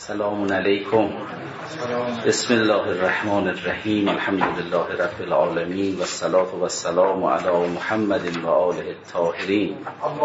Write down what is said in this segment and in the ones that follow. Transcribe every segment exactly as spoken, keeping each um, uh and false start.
سلام علیکم. بسم الله الرحمن الرحیم. الحمد لله رب العالمین و الصلاة و السلام علی محمد و آله الطاهرین.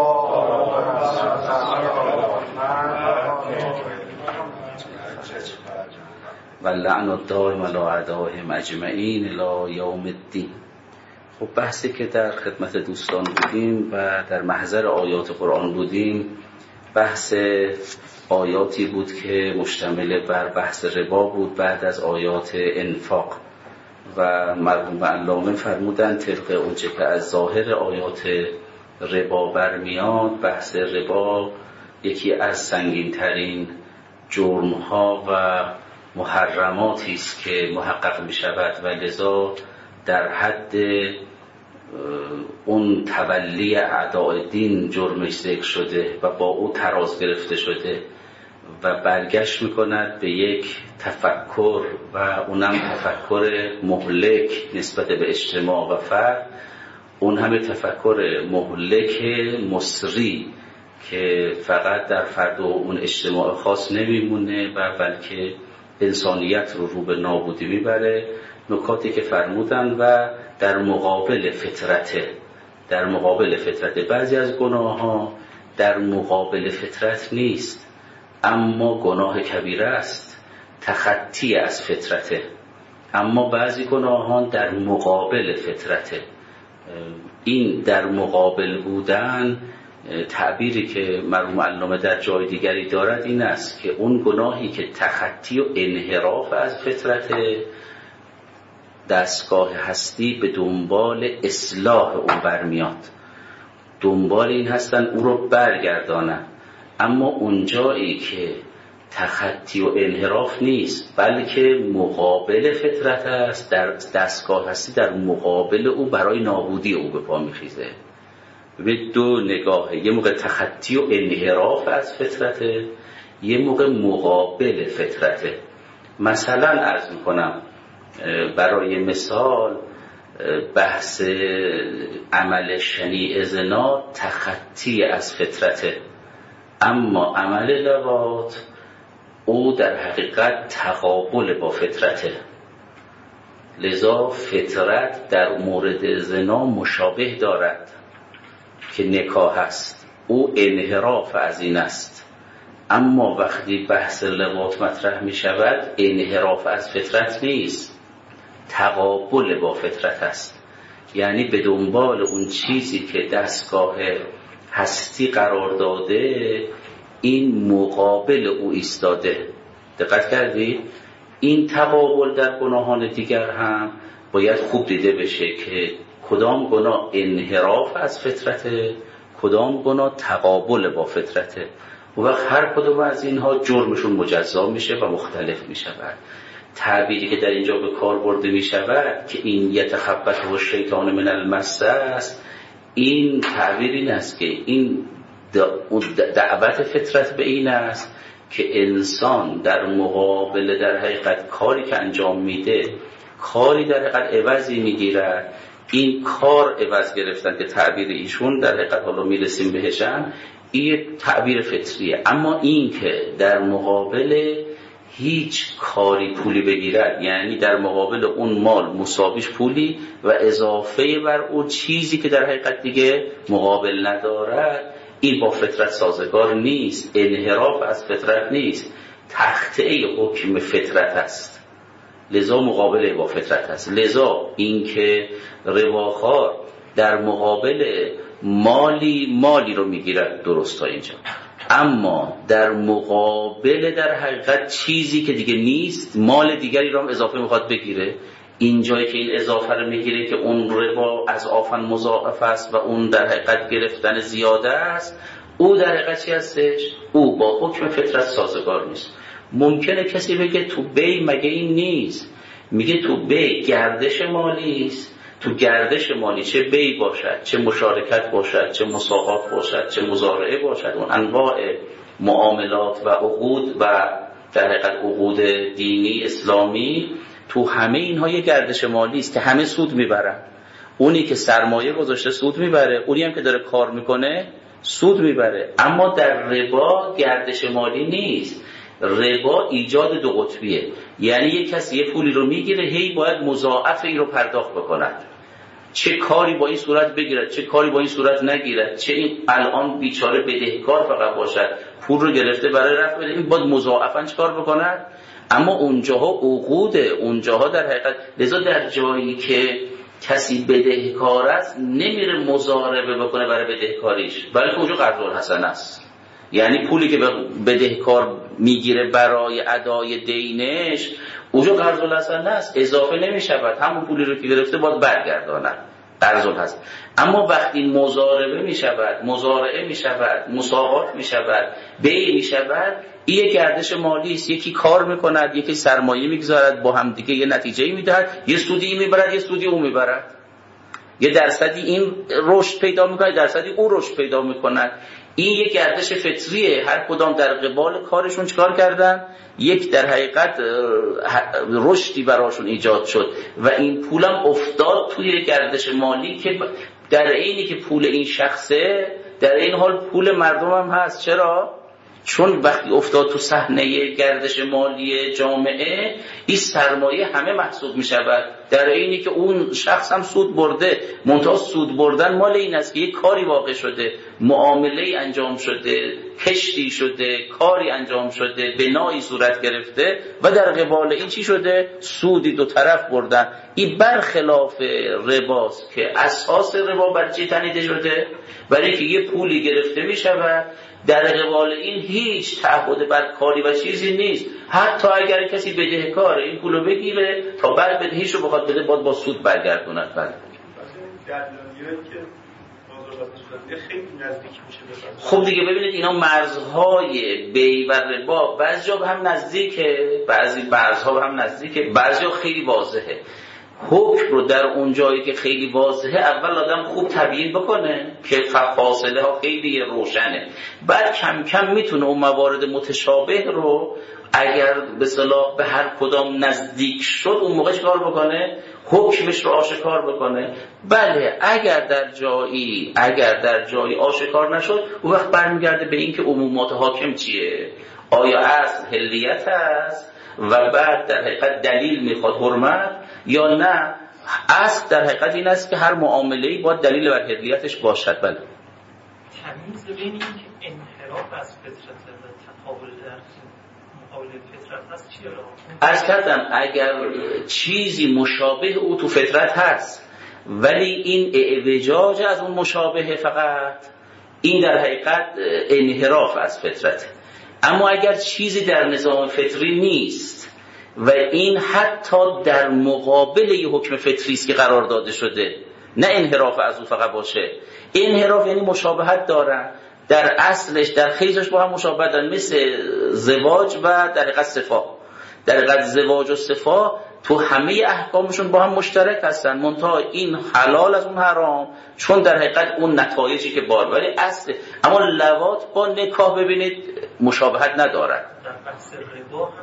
و لعن الدائم علی اعدائهم اجمعین الی یوم الدین. خب بحثی که در خدمت دوستان بودیم و در محضر آیات قرآن بودیم، بحث آیاتی بود که مشتمل بر بحث ربا بود بعد از آیات انفاق و مرحوم علامه فرمودن طبق اونچه که از ظاهر آیات ربا برمیاد، بحث ربا یکی از سنگین ترین جرم ها و محرماتی است که محقق می شود و لذا در حد اون تولی اعداء دین جرمش ذکر شده و با او تراز گرفته شده و برگشت میکند به یک تفکر و اونم تفکر مهلک نسبت به اجتماع و فرد، اون همه تفکر مهلک مصری که فقط در فرد و اون اجتماع خاص نمیمونه و بلکه انسانیت رو رو به نابودی میبره. نکاتی که فرمودن و در مقابل فطرته در مقابل فطرته بعضی از گناه ها در مقابل فطرت نیست اما گناه کبیره است، تخطی از فطرته. اما بعضی گناهان در مقابل فطرته. این در مقابل بودن تعبیری که مرحوم علامه در جای دیگری دارد این است که اون گناهی که تخطی و انحراف از فطرته، دستگاه هستی به دنبال اصلاح اون برمیاد، دنبال این هستن او رو برگردانن. اما اونجایی که تخطی و انحراف نیست بلکه مقابل فطرت است، در دستگاه هستی در مقابل او برای نابودی او به پا میخیزه. به دو نگاهه، یه موقع تخطی و انحراف از فطرته، یه موقع مقابل فطرته. مثلا عرض میکنم برای مثال بحث عمل شنیع زنا تخطی از فطرته، اما عمل لواط او در حقیقت تقابل با فطرته. لذا فطرت در مورد زنا مشابه دارد که نکاح است، او انحراف از این است. اما وقتی بحث لواط مطرح می شود انحراف از فطرت نیست، تقابل با فطرت است. یعنی به دنبال اون چیزی که دستگاه هستی قرار داده این مقابل او ایستاده. دقت کردید؟ این تقابل در گناهان دیگر هم باید خوب دیده بشه که کدام گناه انحراف از فطرته، کدام گناه تقابل با فطرته. و وقت هر کدوم از اینها جرمشون مجزا میشه و مختلف میشود. تعبیری که در اینجا به کار برده میشود که این یتخبطه الشیطان من المس است، این تعبیر این است که این دعوت فطرت به این است که انسان در مقابل در حقیقت کاری که انجام میده، کاری در حقیقت عوضی میگیرد. این کار عوض گرفتن که تعبیر ایشون در حقیقت حالا میرسیم بهشم، این تعبیر فطریه. اما این که در مقابل هیچ کاری پولی بگیرد، یعنی در مقابل اون مال مساویش پولی و اضافه بر اون چیزی که در حقیقت دیگه مقابل ندارد، این با فطرت سازگار نیست، انحراف از فطرت نیست، تخطئه حکم فطرت است. لذا مقابله با فطرت است. لذا این که رباخوار در مقابل مالی مالی رو میگیرد درست تا اینجا، اما در مقابل در حقیقت چیزی که دیگه نیست مال دیگری رو هم اضافه میخواد بگیره. اینجایی که این اضافه رو میگیره که اون ربا از آفن مضاعف است و اون در حقیقت گرفتن زیاده است، او در حقیقت چی هستش؟ او با حکم فطرت سازگار نیست. ممکنه کسی بگه تو بی مگه این نیست؟ میگه تو بی گردش مالی است. تو گردش مالی چه بی باشد، چه مشارکت باشد، چه مساقات باشد، چه مزارعه باشد، اون انواع معاملات و عقود و در حقیقت عقود دینی اسلامی، تو همه اینها یه گردش مالی است که همه سود میبرن. اونی که سرمایه گذاشته سود میبره، اونی هم که داره کار میکنه سود میبره. اما در ربا گردش مالی نیست. ربا ایجاد دو قطبیه، یعنی یک کسی یه پولی رو میگیره هی باید مضاعف این رو پرداخت بکند، چه کاری با این صورت بگیرد چه کاری با این صورت نگیرد، چه این الان بیچاره بدهکار فقط باشد پول رو گرفته برای رفع بده، این باید مضاعفاً چیکار بکند. اما اونجاها عقوده، اونجاها در حقیقت لذا در جایی که کسی بدهکار است نمیره مضاربه بکنه برای بدهکاریش، بلکه اونجا قرض الحسن است، یعنی پولی که بدهکار میگیره برای ادای دینش اونجا قرض الحسن است، اضافه نمیشود، همون پولی رو که گرفته باید برگرداند، قرض الحسن. اما وقتی مضاربه میشود، مزارعه میشود، مساقات میشود، بیع میشود، این یک گردش مالی است، یکی کار میکند یکی سرمایه میگذارد، با هم دیگه یه نتیجه میدهد، یه سودی میبرد یه سودی اون میبرد، یه درصدی این رشد پیدا میکنه درصدی اون رشد پیدا میکند. این یک گردش فطریه، هر کدام در قبال کارشون چیکار کردن، یک در حقیقت رشدی براشون ایجاد شد و این پولم افتاد توی گردش مالی که در عینی که پول این شخصه در این حال پول مردم هم هست. چرا؟ چون وقتی افتاد تو صحنه گردش مالی جامعه این سرمایه همه محسوب می شود، در عینی که اون شخص هم سود برده، منتها سود بردن مال این است که یک کاری واقع شده، معامله انجام شده، کشتی شده، کاری انجام شده، بنایی صورت گرفته و در قبال این چی شده؟ سودی دو طرف بردن. این برخلاف رباست که اساس ربا بر چی تنیده شده؟ برای که یه پولی گرفته می شود، در قبال این هیچ تعهد بر کاری و چیزی نیست، حتی اگر کسی بدهکاره این پولو بگیره تا بعد بدهیش رو بخواد بده باید با سود برگردوند. بله خب دیگه ببینید اینا مرزهای بی و ربا بعضی جا هم نزدیکه، بعضی مرزها هم نزدیکه، بعضی جا خیلی واضحه. حکم رو در اون جایی که خیلی واضحه اول آدم خوب تبیین بکنه که فاصله ها خیلی روشنه، بعد کم کم میتونه اون موارد متشابه رو اگر به صلاح به هر کدام نزدیک شد اون موقع چیکار بکنه؟ حکمش رو آشکار بکنه. بله اگر در جایی اگر در جایی آشکار نشد اون وقت برمیگرده به این که عمومات حاکم چیه، آیا اصل حلیت است و بعد در حقیقت دلیل میخواد حرمت، یا نه اصل در حقیقت این است که هر معامله‌ای باید دلیل بر حلیتش باشد. بله تمیز بین این که انحراف از فطرت و تقابل در مقابل فطرت هست چیه؟ عرض کردم اگر چیزی مشابه او تو فطرت هست ولی این اعوجاج از اون مشابه فقط، این در حقیقت انحراف از فطرت. اما اگر چیزی در نظام فطری نیست و این حتی در مقابل یه حکم فطری است که قرار داده شده، نه انحراف از اون فقط باشه، انحراف یعنی مشابهت دارن در اصلش در خیزش با هم مشابهت دارن، مثل زواج و در حقیقت صفا. در حقیقت زواج و صفا تو همه احکامشون با هم مشترک هستن، منتها این حلال از اون حرام، چون در حقیقت اون نتایجی که بار ولی اصل. اما لواط با نکاح ببینید مشابهت ندارن. در بحث ربا هم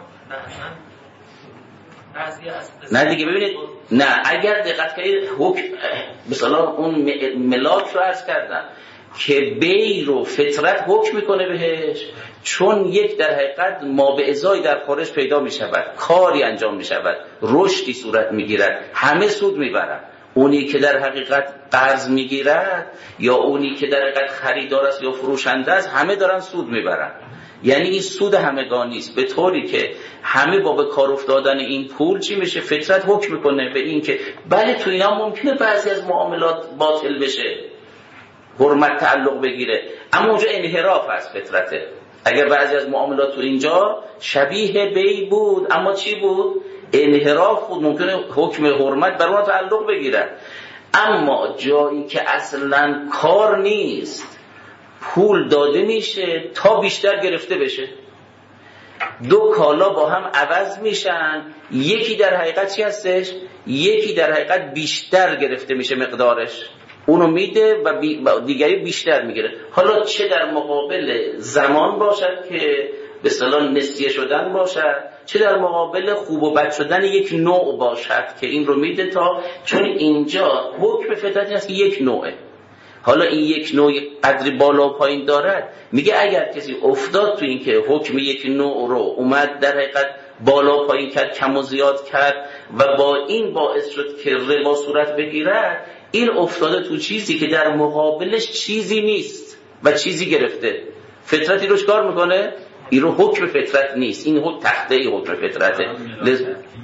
نه دیگه ببینید، نه اگر دقت کنید حکم مثلا اون ملاک رو عرض کردم که بی رو فطرت حکم میکنه بهش، چون یک در حقیقت ما به ازای در خارج پیدا میشود، کاری انجام میشود، رشدی صورت میگیرد، همه سود میبرن. اونی که در حقیقت قرض میگیرد یا اونی که در حقیقت خریدار است یا فروشنده است همه دارن سود میبرن. یعنی این سود همگانی است، به طوری که همه با به کار افتادن این پول چی میشه؟ فطرت حکم میکنه به این که بله تو اینا ممکنه بعضی از معاملات باطل بشه، حرمت تعلق بگیره، اما اونجا انحراف از فطرته. اگر بعضی از معاملات تو اینجا شبیه بی بود اما چی بود؟ انحراف بود، ممکنه حکم حرمت بر اون تعلق بگیره. اما جایی که اصلا کار نیست، پول داده میشه تا بیشتر گرفته بشه، دو کالا با هم عوض میشن، یکی در حقیقت چی هستش؟ یکی در حقیقت بیشتر گرفته میشه مقدارش، اونو میده و بی... دیگری بیشتر میگیره. حالا چه در مقابل زمان باشد که به اصطلاح نسیه شدن باشد، چه در مقابل خوب و بد شدن یک نوع باشد که این رو میده تا، چون اینجا حکم فطرتی هست که یک نوعه. حالا این یک نوع قدری بالا و پایین دارد. میگه اگر کسی افتاد تو این که حکم یک نوع رو اومد در حقیقت بالا و پایین کرد، کم و زیاد کرد و با این باعث شد که ربا صورت بگیرد، این افتاده تو چیزی که در مقابلش چیزی نیست و چیزی گرفته. فطرتی روش کار میکنه، این رو حکم فطرت نیست، این حکم تحته ای حکم فطرته. لز...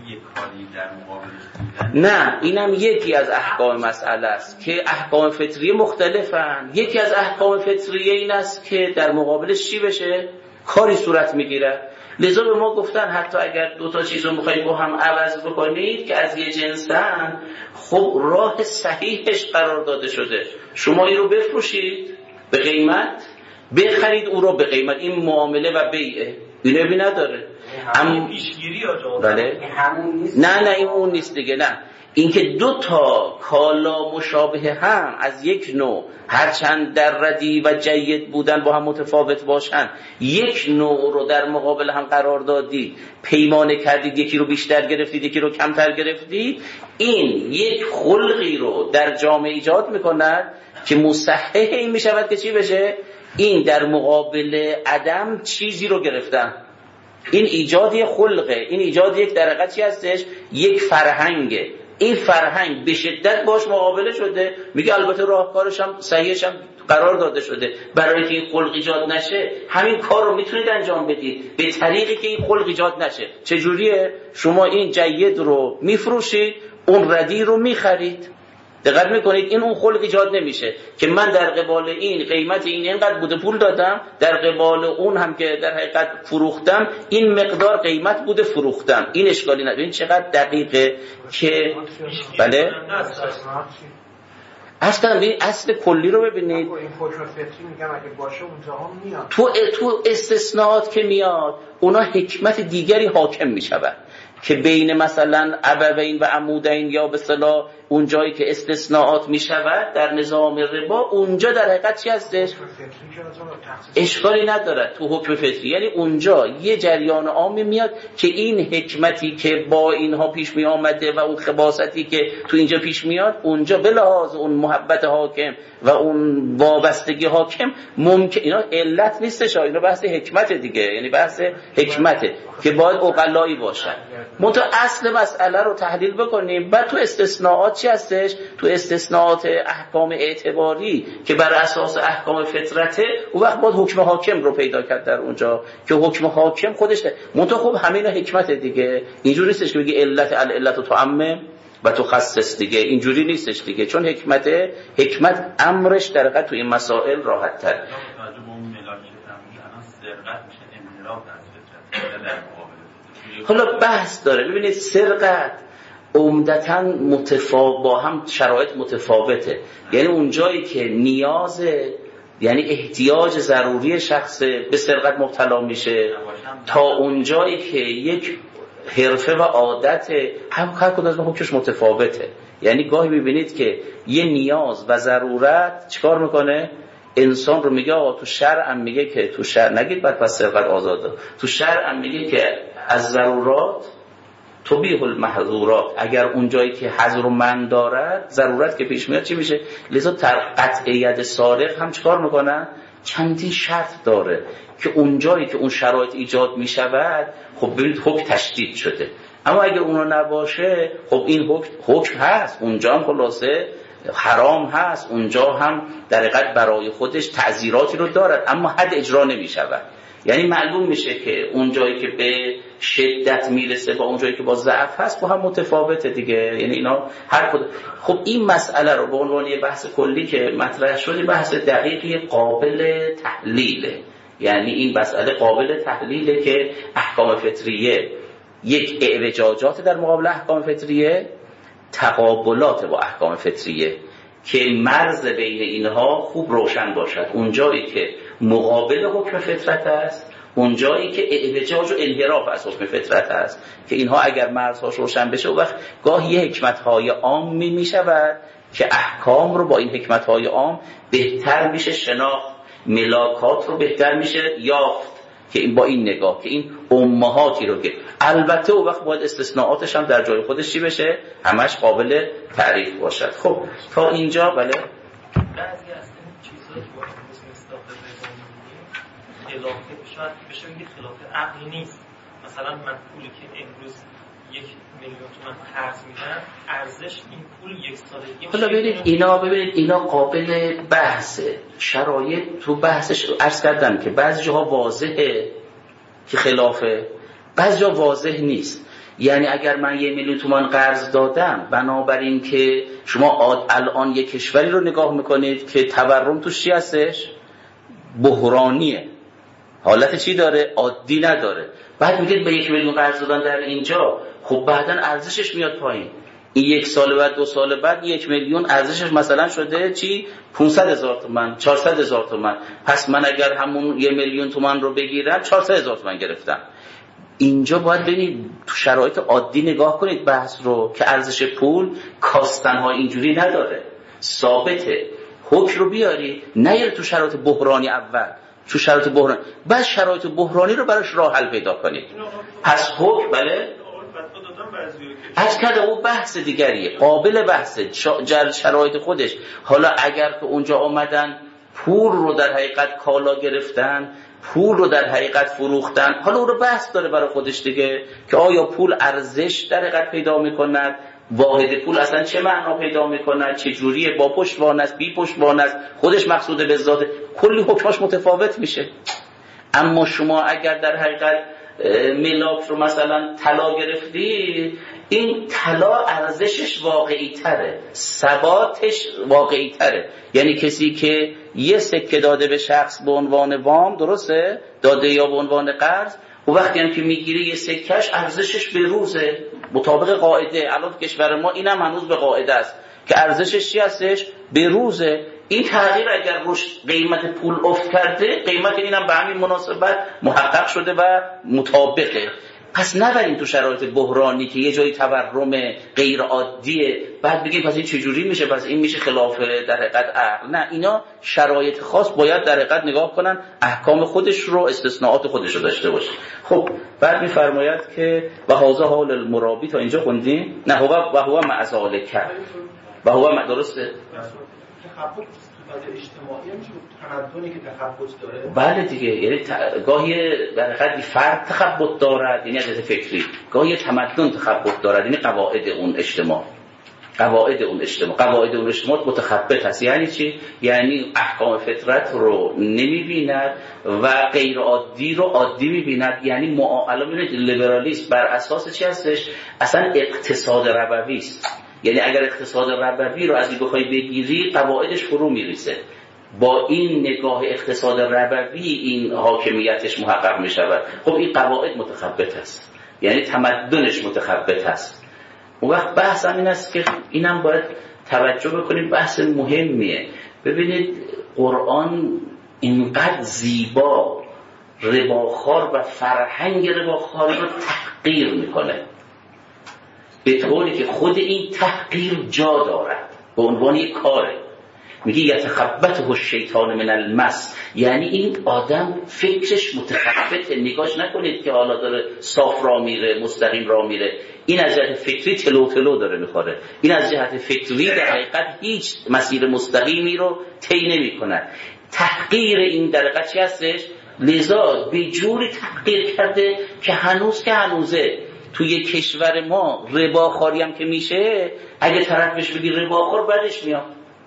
نه اینم یکی از احکام مسئله است که احکام فطریه مختلفن. یکی از احکام فطریه این است که در مقابلش چی بشه؟ کاری صورت میگیره. لذا به ما گفتن حتی اگر دو تا چیز رو میخواید با هم عوض بکنید که از یه جنسن، خب راه صحیحش قرار داده شده. شما این رو بفروشید به قیمت، بخرید او رو به قیمت. این معامله و بیعه، اینو بی نداره. اما پیشگیری بله؟ نه نه این اون نیست دیگه. نه اینکه دو تا کالا مشابه هم از یک نوع هرچند در ردی و جید بودن با هم متفاوت باشن، یک نوع رو در مقابل هم قرار دادید، پیمانه کردید، یکی رو بیشتر گرفتید یکی رو کمتر گرفتید، این یک خلقی رو در جامعه ایجاد میکند که مصحح این میشود که چی بشه؟ این در مقابل عدم چیزی رو گرفتن. این ایجاد یک خلقه، این ایجاد یک در حقیقت چی هستش؟ یک فرهنگه. این فرهنگ به شدت باش مقابله شده. میگه البته راهکارش هم صحیحش هم قرار داده شده. برای که این خلق ایجاد نشه همین کار رو میتونید انجام بدید به طریقی که این خلق ایجاد نشه. چجوریه؟ شما این جید رو میفروشید، اون ردی رو میخرید. دقت میکنید این اون خلق ایجاد نمیشه که من در قبال این قیمت این اینقدر بوده پول دادم، در قبال اون هم که در حقیقت فروختم این مقدار قیمت بوده فروختم. این اشکالی نداره. این چقدر دقیقه که بله اصلا ببین اصل کلی رو ببینید. این حکم فطری میگم اگه باشه اونجا هم میاد. تو تو استثناءات که میاد اونا حکمت دیگری حاکم میشود که بین مثلا ابوین و عمودین یا به اصطلاح اون جایی که استثناءات می شود در نظام ربا، اونجا در حقیقت چی هستش؟ اشکالی ندارد تو حکم فطری. یعنی اونجا یه جریان عامی میاد که این حکمتی که با اینها پیش می آمده و اون خباستی که تو اینجا پیش میاد، اونجا به لحاظ اون محبت حاکم و اون وابستگی حاکم ممکن اینا علت نیستش، اینا بحث حکمت دیگه، یعنی بحث حکمته که باید عقلایی باشن. منتها اصل مسئله رو تحلیل بکنیم. بعد تو استثناءات چی هستش؟ تو استثناءات احکام اعتباری که بر اساس احکام فطرته، اون وقت باید حکم حاکم رو پیدا کرد در اونجا که حکم حاکم خودش ده. منتها خب همین حکمت دیگه، اینجوری نیستش که بگی علت العلت و تعمم و تخصص دیگه، اینجوری نیستش دیگه، چون حکمت حکمت امرش در واقع تو این مسائل راحت تر. حالا بحث داره. ببینید سرقت عمدتاً متفاوت با هم شرایط متفاوته. یعنی اون جایی که نیاز یعنی احتیاج ضروری شخص به سرقت مبتلا میشه تا اون جایی که یک حرفه و عادت هم هر کدوم از حکمش متفاوته. یعنی گاهی میبینید که یه نیاز و ضرورت چیکار میکنه؟ انسان رو میگه آقا تو شرع هم میگه که تو شرع نگید بعد پس سرقت آزاده، تو شرع هم میگه که از ضرورات تبیح المحظورات. اگر اون جایی که حظر و من دارد ضرورت که پیش میاد چی میشه؟ لذا تر قطعیت سارق هم چیکار میکنن؟ چندین شرط داره که اون جایی که اون شرایط ایجاد میشود خب ببینید حکم تشدید شده. اما اگر اونو نباشه خب این حکم حکم هست، اونجا هم خلاصه حرام هست، اونجا هم در حقیقت برای خودش تعزیراتی رو دارد اما حد اجرا نمیشود. یعنی معلوم میشه که اون جایی که به شدت میرسه با اون جایی که با ضعف هست با هم متفاوته دیگه. یعنی اینا هر کدوم. خب این مسئله رو به عنوان یه بحث کلی که مطرح شده، بحث دقیقی قابل تحلیله. یعنی این مسئله قابل تحلیله که احکام فطریه یک اعوجاجات در مقابل احکام فطریه، تقابلات با احکام فطریه که مرز بین اینها خوب روشن باشد. اون جایی که مقابل حکم فطرت است، اون جایی که اعوجاج و انحراف از حکم فطرت است که اینها اگر مرزهاش روشن بشه، اون وقت گاهی حکمت‌های عام می میشود که احکام رو با این حکمت‌های عام بهتر میشه شناخت، ملاکات رو بهتر میشه یافت که این با این نگاه که این امهاتی رو که البته اون وقت باید استثناءاتش هم در جای خودش چی بشه، همش قابل تعریف باشد. خب تا اینجا بله بعضی از خلاف شاید بشه بگید خلاف عقل نیست. مثلا من پولی که امروز یک میلیون تومان قرض میدم، ارزش این پول یک سال دیگه. حالا ببینید اینا ببینید اینا قابل بحثه. شرایط تو بحثش عرض کردم که بعضی جاها واضحه که خلافه، بعضی جا واضح نیست. یعنی اگر من یه میلیون تومان قرض دادم، بنابراین که شما الان یک کشوری رو نگاه میکنید که تورم توش چی هستش؟ بحرانیه. حالت چی داره؟ عادی نداره. بعد میگید به یک میلیون قرض دادن در اینجا، خب بعداً ارزشش میاد پایین. این یک سال بعد، دو سال بعد یک میلیون ارزشش مثلا شده چی؟ پانصد هزار تومان، چهارصد هزار تومان. پس من اگر همون یک میلیون تومان رو بگیرم چهارصد هزار تومان گرفتم. اینجا باید ببینید تو شرایط عادی نگاه کنید بحث رو که ارزش پول کاستن‌ها اینجوری نداره، ثابته. حکم رو بیاری نیاره تو شرایط بحرانی اول، تو شرایط بحران بعد شرایط بحرانی رو براش راه حل پیدا کنید. پس حکم بله از کده اون بحث دیگریه، قابل بحثه، شرایط خودش. حالا اگر که اونجا آمدن پول رو در حقیقت کالا گرفتن، پول رو در حقیقت فروختن، حالا اون رو بحث داره برای خودش دیگه که آیا پول ارزش در حقیقت پیدا میکند، واحد پول اصلا چه معنا پیدا میکند، چه جوریه، با پشتوانه است، بی پشتوانه است، خودش مقصود به ذات، کلی حکماش متفاوت میشه. اما شما اگر در حقیقت ملاک رو مثلا طلا گرفتی، این طلا ارزشش واقعی تره، ثباتش واقعی تره. یعنی کسی که یه سکه داده به شخص به عنوان وام، درسته؟ داده یا به عنوان قرض، و وقتی هم که میگیری یه سکهش ارزشش به روزه مطابق قاعده. الان کشور ما اینم هنوز به قاعده است که ارزشش چی هستش؟ به روزه. این تغییر اگر روش قیمت پول افت کرده، قیمت اینم به همین مناسبت محقق شده و مطابقه. پس نبریم تو شرایط بحرانی که یه جایی تورم غیر عادیه بعد بگیم پس این چجوری میشه، پس این میشه خلاف در حقیقت عقل. نه، اینا شرایط خاص باید در حقیقت نگاه کنن، احکام خودش رو، استثناءات خودش رو داشته باشه. خب بعد میفرماید که و هذا حال المرابی، تا اینجا خوندیم؟ نه، هو و هو مع ذالک و هو درسته؟ تخبط اجتماعی هم چون تمدنی که تخبط داره. بله دیگه، یعنی ت... گاهی در حقیقت فرد تخبط دارد، یعنی از فکری، گاهی تمدن تخبط دارد، یعنی قواعد اون اجتماع قواعد اون اجتماع قواعد اون اجتماع متخبط هست. یعنی چی؟ یعنی احکام فطرت رو نمیبیند و غیر عادی رو عادی میبیند. یعنی معامله ببینید لیبرالیسم بر اساس چی هستش؟ اصلا اقتصاد ربوی است. یعنی اگر اقتصاد ربوی رو از این بخوای بگیری، قواعدش فرو میریزه. با این نگاه اقتصاد ربوی این حاکمیتش محقق میشود. خب این قواعد متخبط است، یعنی تمدنش متخبط است. اون وقت بحث هم این است که اینم باید توجه بکنیم، بحث مهمیه. ببینید قرآن اینقدر زیبا رباخوار و فرهنگ رباخواری رو تحقیر میکنه، به طوری که خود این تحقیر جا دارد به عنوان یک کاره. میگه یتخبطه الشیطان من المس، یعنی این آدم فکرش متخبطه. نگاش نکنید که حالا داره صاف را میره، مستقیم را میره. این از جهت فکری تلو تلو داره میخوره. این از جهت فکری در حقیقت هیچ مسیر مستقیمی رو طی نمیکنه. تحقیر این در حقیقت چی هستش؟ لذا به جوری تحقیر کرده که هنوز که هنوزه توی کشور ما رباخواری هم که میشه، اگه طرف بهش بگی رباخور بعدش میاد.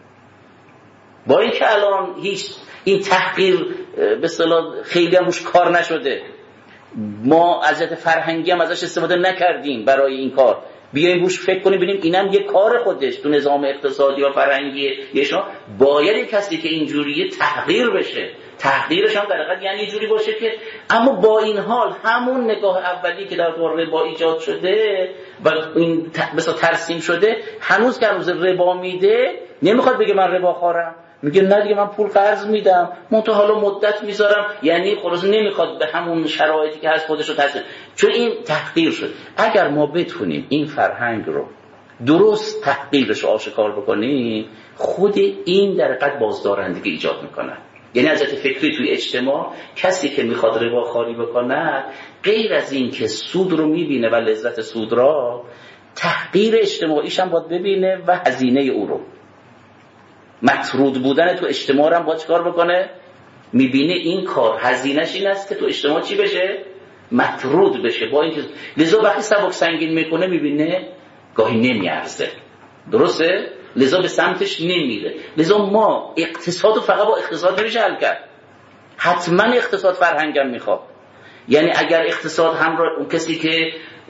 با این که الان هیچ این تحقیر به اصطلاح خیلی هم روش کار نشده، ما از جهت فرهنگی هم ازش استفاده نکردیم برای این کار، بیایم روش فکر کنیم ببینیم اینم یه کار خودش تو نظام اقتصادی و فرهنگی یشون باید این کسی که اینجوریه تحقیر بشه. تحقیرش هم در حقیقت یعنی یه جوری باشه که اما با این حال همون نگاه اولی که در دوره ربا ایجاد شده و این مثلا ترسیم شده، هنوز که هنوز ربا میده نمیخواد بگه من ربا خورم، میگه نه دیگه من پول قرض میدم منتها حالا مدت میذارم. یعنی خلاص نمیخواد به همون شرایطی که هست خودش رو تحسین، چون این تحقیر شد. اگر ما بتونیم این فرهنگ رو درست تحقیرش رو آشکار بکنیم، خود این در حقیقت بازدارندگی ایجاد میکنه. یعنی از جهت فکری توی اجتماع کسی که میخواد رباخواری بکنه، غیر از این که سود رو میبینه و لذت سود را، تحقیر اجتماعیش هم باید ببینه و هزینه او رو. مطرود بودن تو اجتماع هم باید چکار بکنه؟ میبینه این کار هزینه‌ش این است که تو اجتماع چی بشه؟ مطرود بشه. با اینکه لذا وقتی سبک سنگین میکنه میبینه گاهی نمیارزه. درسته؟ لذا به سمتش نمیره. لذا ما اقتصاد رو فقط با اقتصاد نمیشه حل کرد، حتما اقتصاد فرهنگم میخواد. یعنی اگر اقتصاد همراه اون کسی که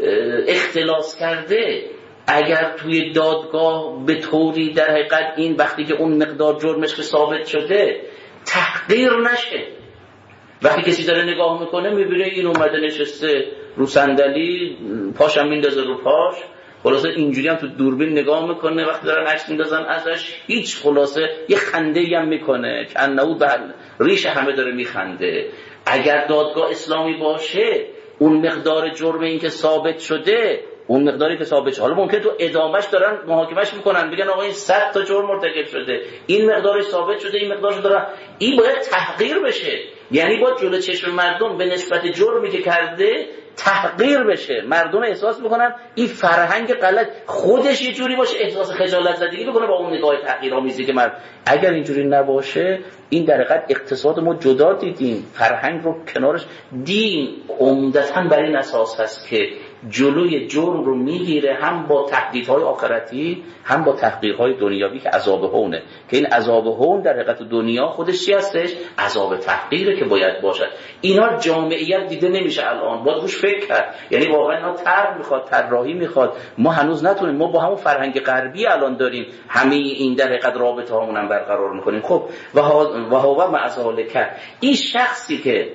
اختلاس کرده، اگر توی دادگاه به طوری در حقیقت این وقتی که اون مقدار جرمش ثابت شده تحقیر نشه، وقتی کسی داره نگاه میکنه میبینه این اومده نشسته رو صندلی، پاشم میندازه رو پاش، خلاصه اینجوری هم تو دوربین نگاه میکنه، وقتی دارن عکس میندازن ازش هیچ، خلاصه یه خنده‌ای هم میکنه که انه بر ریش همه داره میخنده. اگر دادگاه اسلامی باشه اون مقدار جرم این که ثابت شده، اون مقداری که ثابت شده، حالا ممکنه تو ادامهش دارن محاکمش میکنن بگن آقا این صد تا جرم مرتکب شده، این مقدارش ثابت شده، این مقدارش دارن، این باید تحقیر بشه. یعنی با جلوی چشم مردم به نسبت جرمی که کرده تحقیر بشه، مردم احساس میکنن این فرهنگ غلط، خودش یه جوری باشه احساس خجالت زدگی بکنه با اون نگاه تحقیرآمیزی که مرد. اگر اینجوری نباشه این در حقیقت اقتصاد ما جدا دیدیم، فرهنگ رو کنارش. دین عمدتاً بر این اساس هست که جلوی جرم رو میگیره، هم با تهدیدهای آخرتی هم با تحقیرهای دنیوی که عذاب هونه، که این عذاب هون در حقیقت دنیا خودش چی هستش؟ عذاب تحقیره که باید باشد. اینا جامعیت دیده نمیشه الان، باید روش فکر کرد. یعنی واقعا اینا طرح میخواد، طراحی میخواد. ما هنوز نتونیم، ما با همون فرهنگ غربی الان داریم همه این در حقیقت رابطه هامون هم برقرار میکنیم. خب و هو مع ذالک، این شخصی که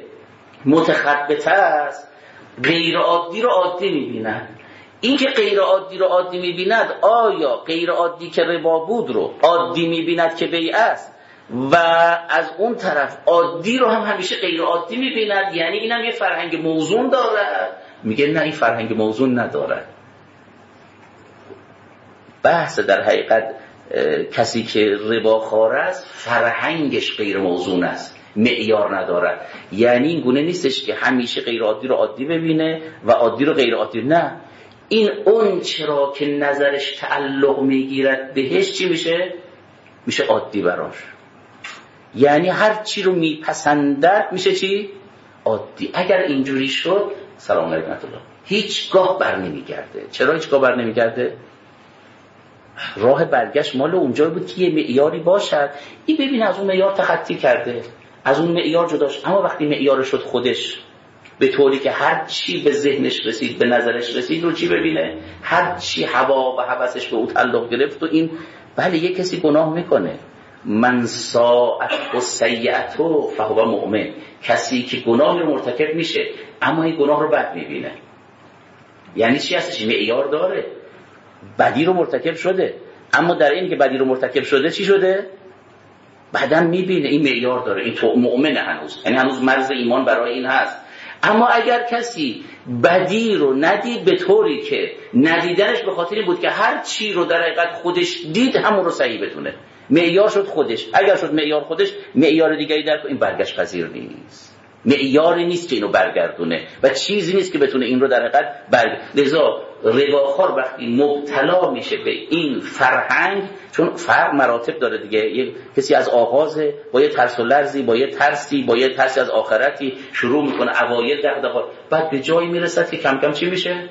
متخبط است غیر عادی رو عادی میبیند. این که غیر عادی رو عادی میبیند، آیا غیر عادی که ربا بود رو عادی میبیند که بیع است و از اون طرف عادی رو هم همیشه غیر عادی میبیند؟ یعنی اینم یه فرهنگ موزون دارد؟ میگه نه، این فرهنگ موزون ندارد. بحث در حقیقت کسی که رباخوار است فرهنگش غیر موزون است، معیار ندارد. یعنی این گونه نیستش که همیشه غیر عادی رو عادی ببینه و عادی رو غیر عادی. نه، این اون چرا که نظرش تعلق میگیرد بهش چی میشه؟ میشه عادی براش. یعنی هر چی رو میپسندد میشه چی؟ عادی. اگر اینجوری شد سلام علیکم الله هیچگاه بر نمیگرده. چرا هیچگاه بر نمیگرده؟ راه برگشت مال اونجا بود که یه معیاری باشد. این ببین از اون معیار تخطی کرده، از اون معیار جداش. اما وقتی معیار شد خودش، به طوری که هر چی به ذهنش رسید، به نظرش رسید رو چی ببینه، هر چی هوا و هوسش به او تعلق گرفت. و این بله یک کسی گناه میکنه، من ساعت و سیعتو فهو مؤمن، کسی که گناه رو مرتکب میشه اما این گناه رو بد میبینه. یعنی چی هستش؟ معیار داره، بدی رو مرتکب شده اما در این که بدی رو مرتکب شده چی شده؟ بعداً میبینه این معیار داره، این تو مؤمنه هنوز، یعنی هنوز مرز ایمان برای این هست. اما اگر کسی بدی رو ندید به طوری که ندیدنش به خاطر بود که هر چی رو در حقیقت خودش دید همون رو صحیح بدونه، معیار شد خودش. اگر شد معیار خودش، معیار دیگری در این برگشت پذیر نیست، معیاری نیست که اینو برگردونه و چیزی نیست که بتونه این رو در حقیقت برگ... لذا رباخوار وقتی مبتلا میشه به این فرهنگ، چون فرق مراتب داره دیگه، یک کسی از آغاز با یه ترس و لرزی، با یه ترسی، با یه ترسی از آخرتی شروع میکنه، اوایل دغدغه، بعد به جایی میرسد که کم کم چی میشه؟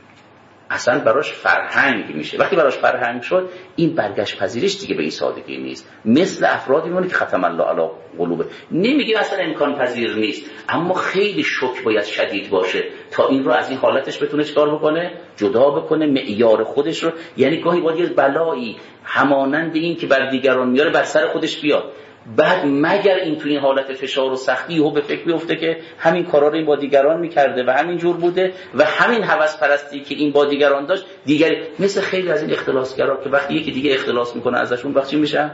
اصلا براش فرهنگ میشه. وقتی براش فرهنگ شد این برگشت پذیرش دیگه به این سادگی نیست. مثل افرادی میمونه که ختم الله علی قلوبه، نمیگه اصلا امکان پذیر نیست، اما خیلی شوک باید شدید باشه تا این رو از این حالتش بتونه چکار بکنه، جدا بکنه معیار خودش رو. یعنی گاهی باید یه بلایی همانند این که بر دیگران میاره بر سر خودش بیاد، بعد مگر این تو این حالت فشار و سختی او به فکر بیفته که همین کارا رو این با دیگران میکرده و همین جور بوده و همین هوس پرستی که این با دیگران داشت دیگری. مثل خیلی از این اختلاسگرا که وقتی یکی دیگه اختلاس میکنه ازشون وقتی میشن،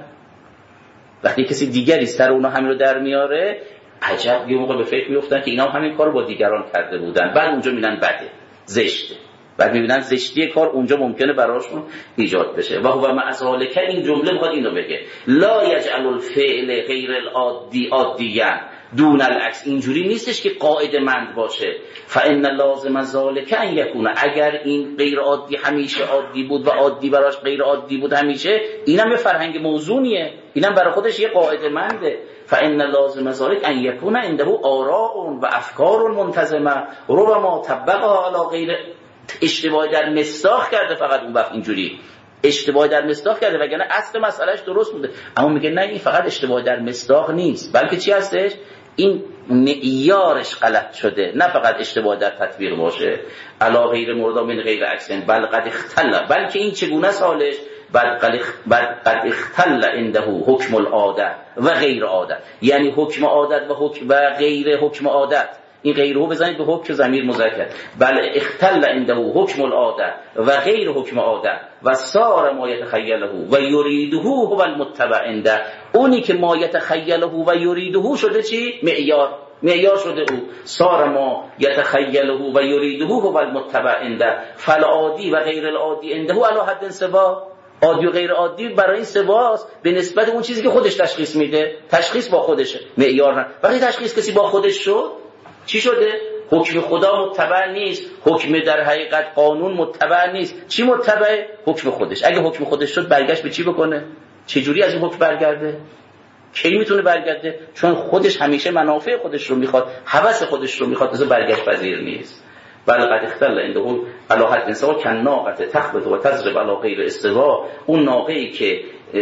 وقتی کسی دیگری سر اونا همین رو در میاره، عجب یه موقع به فکر میافتن که اینا هم همین کارو با دیگران کرده بودن، بعد اونجا میبینن بده، زشته، بعد میبینن زشتی کار اونجا ممکنه براشون ایجاد بشه. و هو مع ذالک، این جمله میخواد اینو بگه، لا یجعل الفعل غیر العادی عادیاً، دون العکس اینجوری نیستش که قاعده مند باشه. فان لازم ذلک ان یکون، اگر این غیر عادی همیشه عادی بود و عادی براش غیر عادی بود همیشه، اینم یه فرهنگ موزونیه، اینم برای خودش یه قاعده منده. فان لازم ذلک ان یکون عنده آراء و افکار منتظمه ربما طبقها علی غیر، اشتباه در مصداق کرده، فقط اون وقت اینجوری اشتباه در مصداق کرده، وگرنه اصل مسئلهش درست بوده. اما میگه نه، این فقط اشتباه در مصداق نیست، بلکه چی هستش؟ این معیارش غلط شده، نه فقط اشتباه در تطبیق باشه. علا غیر مردا من غیر عکسن بل قد اختل، بلکه این چگونه سالش بل قد اختل عنده حکم العاده و غیر عاده، یعنی حکم عادت و حکم و غیر حکم عادت. این غیره بزنید به حکم ضمیر مذکر، بل اختل عنده حکم العاده و غیر حکم عاده و صار ما یتخیله و یریده هو المتبع عنده. اونی که ما یتخیله و یریده شده چی؟ معیار، معیار شده او. صار ما یتخیله و یریده هو المتبع عنده فالعادی و غیر العادی عنده علی حد سوا. عادی و غیر عادی برای این سواست به نسبت اون چیزی که خودش تشخیص میده. تشخیص با خودشه، معیار نه. وقتی تشخیص کسی با خودش شد، چی شده؟ حکم خدا متبع نیست، حکم در حقیقت قانون متبع نیست. چی متبعه؟ حکم خودش. اگه حکم خودش شد، برگشت به چی بکنه؟ چجوری از این حکم برگرده؟ کی میتونه برگرده؟ چون خودش همیشه منافع خودش رو میخواد، هوس خودش رو میخواد، مثلا برگشت پذیر نیست. بل قد اختل عنده علی حد سوا کناقه تخبط و تضرب علی غیر استوا. اون ناقه‌ای که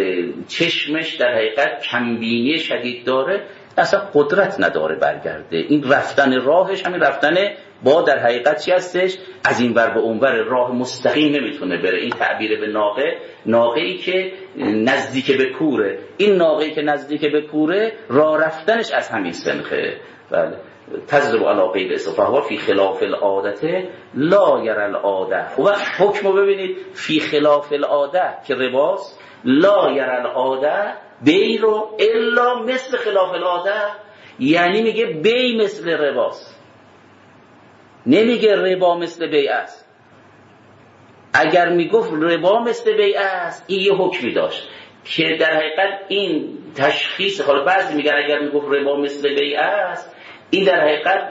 چشمش در حقیقت کمبینی شدید داره، اصلا قدرت نداره برگرده. این رفتن راهش همین رفتن با در حقیقت چی هستش؟ از این ور به اون ور، راه مستقیم نمیتونه بره. این تعبیر به ناقه، ناقه‌ای که نزدیک به کوره. این ناقه‌ای که نزدیک به کوره، راه رفتنش از همین سنخه. بله. تضرب علی غیر استفاء فی خلاف العاده لا یرى العاده. و حکمو ببینید، فی خلاف العاده که رباست، لا یرى العاده بی رو الا مثل خلاف العاده، یعنی میگه بی مثل رباست، نمیگه ربا مثل بی است. اگر میگفت ربا مثل بی است، این یه حکمی داشت که در حقیقت این تشخیص، حالا بعضی میگن اگر میگفت ربا مثل بی است، این در حقیقت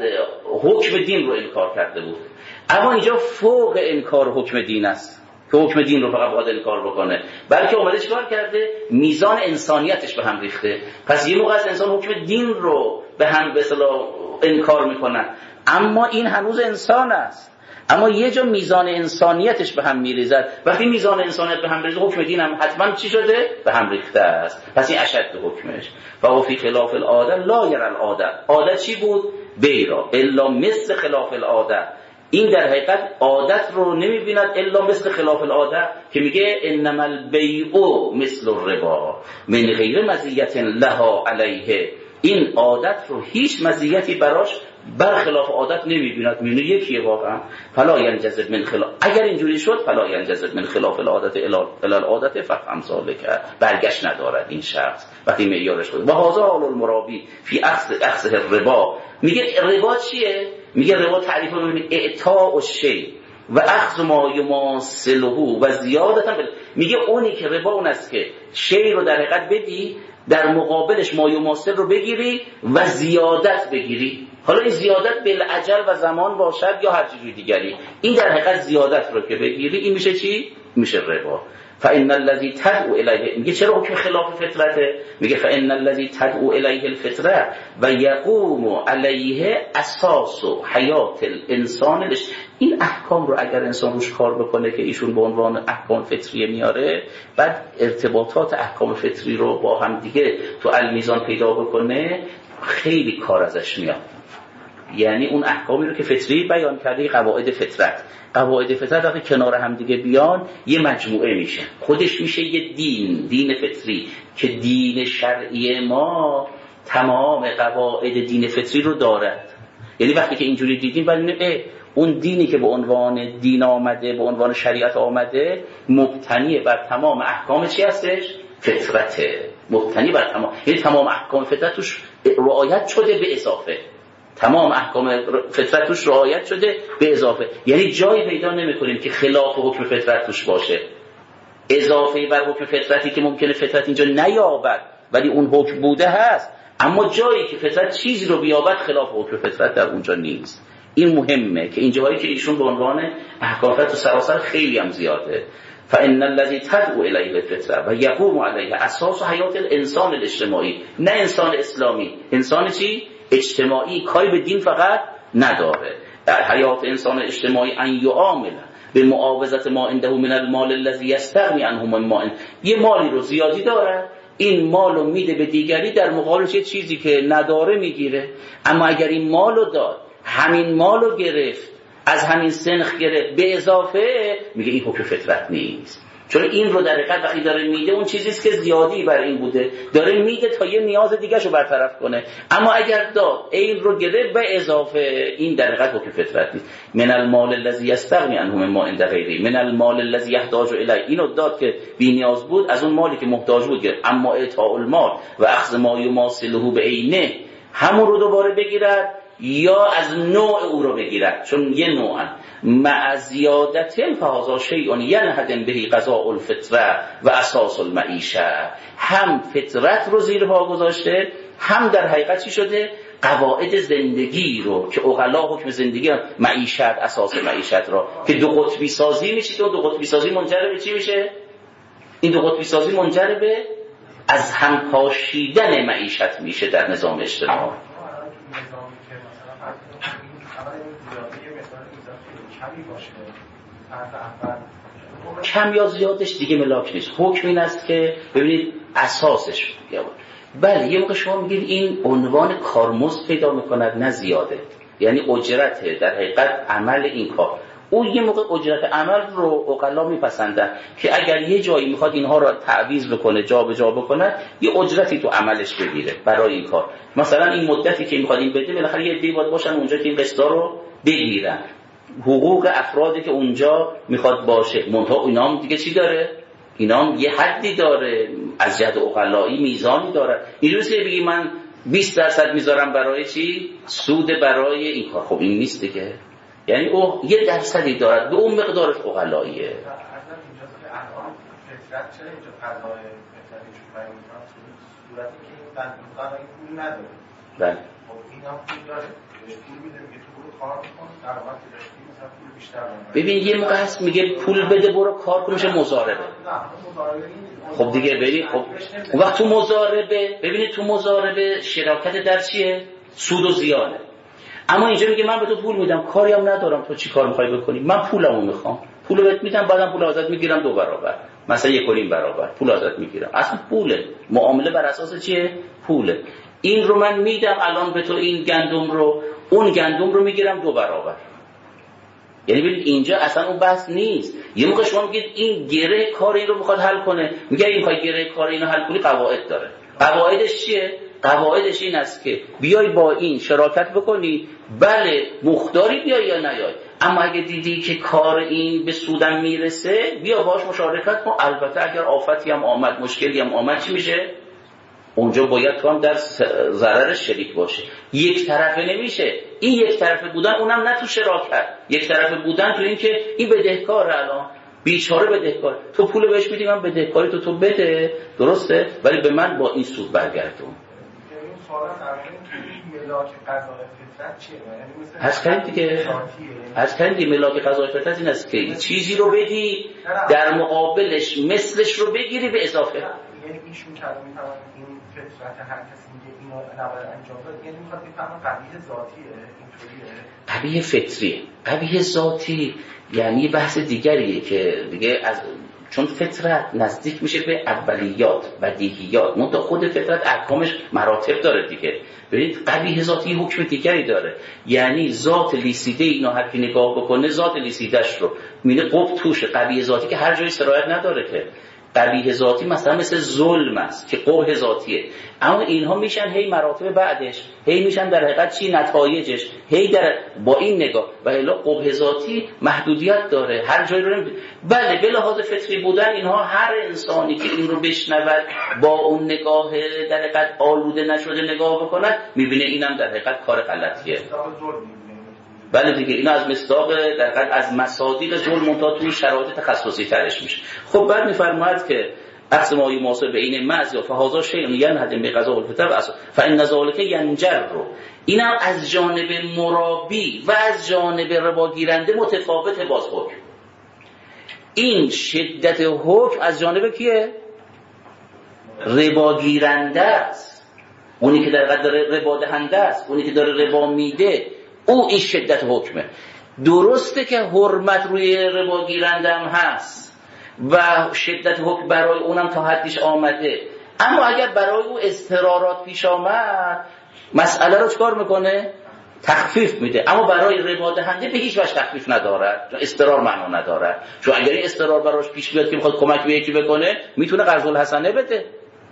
حکم دین رو انکار کرده بود. اما اینجا فوق انکار حکم دین است که حکم دین رو فقط باید انکار بکنه، بلکه اومده چیکار کرده؟ میزان انسانیتش به هم ریخته. پس یه موقع از انسان حکم دین رو به هم به اصطلاح انکار میکنن، اما این هنوز انسان است. اما یه جا میزان انسانیتش به هم میریزد. وقتی میزان انسانیت به هم ریزه، حکم دین هم حتما چی شده؟ به هم ریخته است. پس این اشد حکمش. و فی خلاف العاده لا یرى العاده. عادت چی بود؟ بیرا الا مثل خلاف العاده. این در حقیقت عادت رو نمیبیند الا مثل خلاف العاده، که میگه انما البیع مثل الربا من غیر مزیت لها علیه. این عادت رو هیچ مزیتی براش برخلاف عادت نمیبیند، میونه یکیه واقعا. فلا ینجذب من خلاف، اگر اینجوری شد فلا ینجذب من خلاف العادت الی العادت فهم ذلک، برگشت ندارد این شخص وقتی معیارش شد. و هذا حال المرابی فی اخذ اخذ الربا. میگه ربا چیه؟ میگه ربا تعریف رو ببینید، اعطاء الشیء و اخذ ما یماثله و زیادتا. میگه اونی که ربا اون است که شیء رو در حقیقت بدی، در مقابلش ما یماثل رو بگیری و زیادت بگیری. حالا این زیادت بالعجل و زمان باشد یا هر چیزی دیگری، این در حقیقت زیادت رو که بگیری، این میشه چی؟ میشه ربا. فإن الذي تدعو الیه، میگه چرا حکم خلاف فطرته؟ میگه فإن الذي تدعو الیه الفطره و یقوم علیه اساس و حیات الانسان. این احکام رو اگر انسان روش کار بکنه که ایشون به عنوان احکام فطریه میاره، بعد ارتباطات احکام فطری رو با هم دیگه تو المیزان پیدا بکنه، خیلی کار ازش میاد. یعنی اون احکامی رو که فطری بیان کرده، قواعد فطرت، قواعد فطرت وقتی کنار هم دیگه بیان یه مجموعه میشه، خودش میشه یه دین، دین فطری، که دین شرعی ما تمام قواعد دین فطری رو دارد. یعنی وقتی که اینجوری دیدیم، ولی اون دینی که به عنوان دین آمده، به عنوان شریعت آمده، مبتنی بر تمام احکام چی هستش؟ فطرته. مبتنی بر تمام، یعنی تمام احکام فطرت توش رعایت شده به اضافه، تمام احکام فطرت توش رعایت شده به اضافه. یعنی جایی پیدا نمی‌کنیم که خلاف حکم فطرت توش باشه، اضافه بر حکم فطرتی که ممکنه فطرت اینجا نیابد ولی اون حکم بوده هست. اما جایی که فطرت چیزی رو بیابد خلاف حکم فطرت در اونجا نیست. این مهمه که این جاهایی که ایشون به عنوان احکام فطرت و سراسر خیلی هم زیاده. فان الذی تدعو الیه الفطره و یقوم علیه اساس حیات الانسان الاجتماعی، نه انسان اسلامی، انسان چی؟ اجتماعی، کاری به دین فقط نداره. در حیات انسان اجتماعی ان یعامل به معاوضت ما عنده من المال الذی یستغنی عنه من ما، یه مالی رو زیادی داره، این مالو میده به دیگری، در مقابلش یه چیزی که نداره میگیره. اما اگر این مالو داد، همین مالو گرفت، از همین سنخ گرفت به اضافه، میگه این حکم فطرت نیست. چون این رو در حقیقت وقتی داره میده اون چیزیست که زیادی بر این بوده، داره میده تا یه نیاز دیگه شو برطرف کنه. اما اگر داد این رو گرفت به اضافه، این در حقیقت حکم فطرت نیست. من المال الذی یستغنی عنه من ما عند غیره، من المال الذی یحتاج الیه، اینو داد که بی نیاز بود، از اون مالی که محتاج بود گرفت. اما اعطاء المال و اخذ ما یماثله بعینه، همون رو دوباره بگیرد یا از نوع او رو بگیرد، چون یه نوعن. مع زیادت فهذا شیء ینهدم به قضاء الفطره و اساس المعیشه، هم فطرت رو زیر پا گذاشته، هم در حقیقت چی شده؟ قواعد زندگی رو که عقلا حکم زندگی رو، معیشت، اساس معیشت را که دو قطبی سازی میشه. که دو قطبی سازی منجر به چی میشه؟ این دو قطبی سازی منجر به از هم پاشیدن معیشت میشه در نظام اجتماعی. کم یا زیادش دیگه ملاک نیست. حکم این است که ببینید اساسش بله یه موقع شما میگید این عنوان کارمزد پیدا میکند، نه زیاده، یعنی اجرت در حقیقت عمل این کار. اون یه موقع اجرت عمل رو عقلا میپسندن که اگر یه جایی میخواد اینها رو تعویض بکنه، جا به جا بکنه، یه اجرتی تو عملش بگیره برای این کار. مثلا این مدتی که میخواد این بده، بالاخره یه عده‌ای باید باشن اونجا که این قسطا رو بگیرن. حقوق افرادی که اونجا میخواد باشه، منتها اینا هم دیگه چی داره؟ اینا هم یه حدی داره، از جهت عقلایی میزانی داره. اینجوری بگی من بیست درصد میذارم برای چی؟ سود برای این کار. خب این نیست دیگه. یعنی او یه درصدی دارد، به اون مقدارش عقلاییه. اصلا اینجاست که الان فطرت چرا اینجا قضای فطرتی چون بیان میکنم صورتی که این بندوقا این پول نداره. بله. خب این هم پول داره، بهش پول میده، میگه تو برو کار بکن، در واقع که داشتی مثلا پول بیشتر بده. ببین یه موقع هست میگه پول بده برو کار کن، میشه مضاربه. نه مضاربه نیست. خب دیگه ببین، خب اون وقت تو مضاربه، ببینید تو مضاربه شراکت در چیه؟ سود و زیانه. اما اینجا میگه من به تو پول میدم، کاری هم ندارم، تو چی کار میخوای بکنی؟ من پولمو میخوام، پولو بهت میدم، بعدم پول ازت میگیرم دو برابر، مثلا یک و نیم برابر پول ازت میگیرم. اصلا پوله، معامله بر اساس چیه؟ پوله. این رو من میدم الان به تو، این گندم رو، اون گندم رو میگیرم دو برابر. یعنی ببینید اینجا اصلا اون بحث نیست. یه موقع شما میگید این گره کار این رو میخواد حل کنه، میگه این میخواد گره کار اینو حل کنی، قواعد داره. قواعدش چیه؟ قواعدش این است که بیای با این شراکت بکنی، بله مختاری بیای یا نیای، اما اگه دیدی که کار این به سودم میرسه بیا باش مشارکت کن. البته اگر آفتی هم آمد، مشکلی هم آمد، چی میشه؟ اونجا باید تو هم در ضررش شریک باشه. یک طرفه نمیشه. این یک طرفه بودن اونم نه تو شراکت، یک طرفه بودن تو این که این بدهکاره، الان بیچاره بدهکار، تو پول بهش میدی، من بدهکاری تو تو بده، درسته، ولی به من با این سود برگردون. ملاک قضای فطرت چیه؟ یعنی از کردیم دیگه از کردیم ملاک قضای فطرت این است که چیزی رو بدی در مقابلش مثلش رو بگیری به اضافه. یعنی ایشون که میفهمن این فطرت هر کسی میگه اینو نباید انجام بده، یعنی میخواد بفهمن قبیح ذاتیه، اینطوریه؟ قبیح فطریه. قبیح ذاتی یعنی بحث دیگریه که دیگه از چون فطرت نزدیک میشه به اولیات، بدیهیات، منتها خود فطرت احکامش مراتب داره دیگه. ببینید قبیح ذاتی حکم دیگری داره، یعنی ذات لیسیده اینو هر کی نگاه بکنه ذات لیسیدش رو میبینه قب توشه. قبیح ذاتی که هر جایی سرایت نداره که. قبیح ذاتی مثلا مثل ظلم است که قبح ذاتیه، اما اینها میشن هی مراتب بعدش، هی میشن در حقیقت چی؟ نتایجش، هی در با این نگاه. و الا قبح ذاتی محدودیت داره، هر جایی رو نمیده. بله به لحاظ فطری بودن اینها، هر انسانی که این رو بشنود با اون نگاه در حقیقت آلوده نشده نگاه بکنه، میبینه اینم در حقیقت کار غلطیه. بله دیگه اینا از مصداق در حقیقت از مصادیق ظلم تا توی شرایط تخصصی ترش میشه. خب بعد میفرماید که عکس ما یماثل بین معز یا فهذا شیء ینهدم بقضاء الفتر فان ذلک ینجر رو اینم از جانب مرابی و از جانب رباگیرنده متفاوت باز حکم. این شدت حکم از جانب کیه؟ رباگیرنده است، اونی که در قدر ربا دهنده است، اونی که داره ربا میده، او این شدت حکمه. درسته که حرمت روی رباگیرنده هم هست و شدت حکم برای اونم تا حدیش آمده، اما اگر برای او اضطرارات پیش آمد مسئله رو چکار میکنه؟ تخفیف میده. اما برای ربا دهنده به هیچ وجه تخفیف نداره، چون اضطرار معنا نداره. چون اگر این اضطرار براش پیش بیاد که میخواد کمک به یکی بکنه، میتونه قرض الحسنه بده،